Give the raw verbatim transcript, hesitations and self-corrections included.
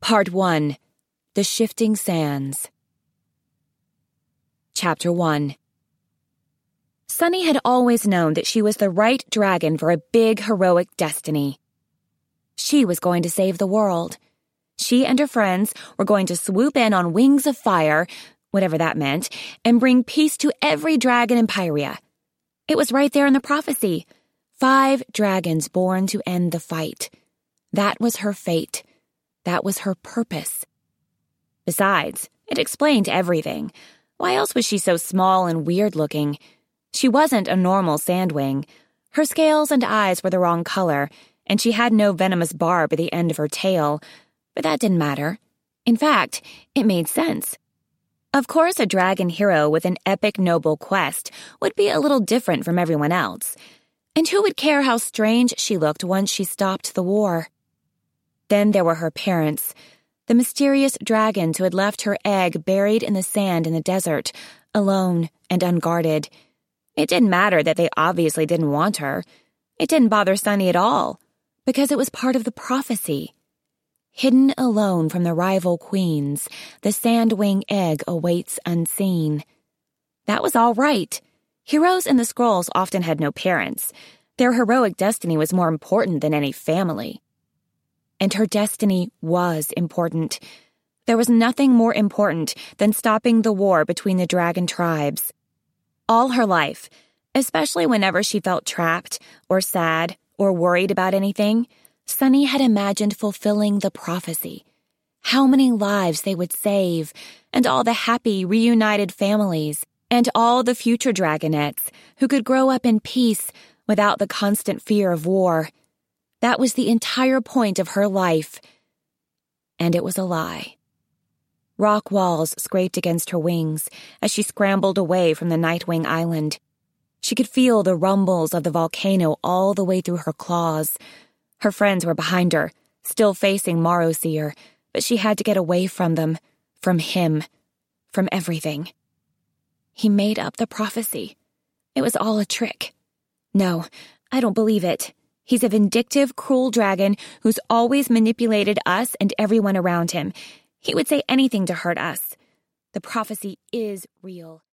Part one. The Shifting Sands. Chapter one. Sunny had always known that she was the right dragon for a big, heroic destiny. She was going to save the world. She and her friends were going to swoop in on wings of fire, whatever that meant, and bring peace to every dragon in Pyria. It was right there in the prophecy. Five dragons born to end the fight. That was her fate. That was her purpose. Besides, it explained everything. Why else was she so small and weird-looking? She wasn't a normal sandwing. Her scales and eyes were the wrong color, and she had no venomous barb at the end of her tail. But that didn't matter. In fact, it made sense. Of course, a dragon hero with an epic noble quest would be a little different from everyone else. And who would care how strange she looked once she stopped the war? Then there were her parents, the mysterious dragons who had left her egg buried in the sand in the desert, alone and unguarded. It didn't matter that they obviously didn't want her. It didn't bother Sunny at all, because it was part of the prophecy. Hidden alone from the rival queens, the sandwing egg awaits unseen. That was all right. Heroes in the scrolls often had no parents. Their heroic destiny was more important than any family. And her destiny was important. There was nothing more important than stopping the war between the dragon tribes. All her life, especially whenever she felt trapped or sad or worried about anything, Sunny had imagined fulfilling the prophecy. How many lives they would save, and all the happy, reunited families, and all the future dragonettes who could grow up in peace without the constant fear of war. That was the entire point of her life. And it was a lie. Rock walls scraped against her wings as she scrambled away from the Nightwing Island. She could feel the rumbles of the volcano all the way through her claws. Her friends were behind her, still facing Marothier, but she had to get away from them, from him, from everything. He made up the prophecy. It was all a trick. No, I don't believe it. He's a vindictive, cruel dragon who's always manipulated us and everyone around him. He would say anything to hurt us. The prophecy is real.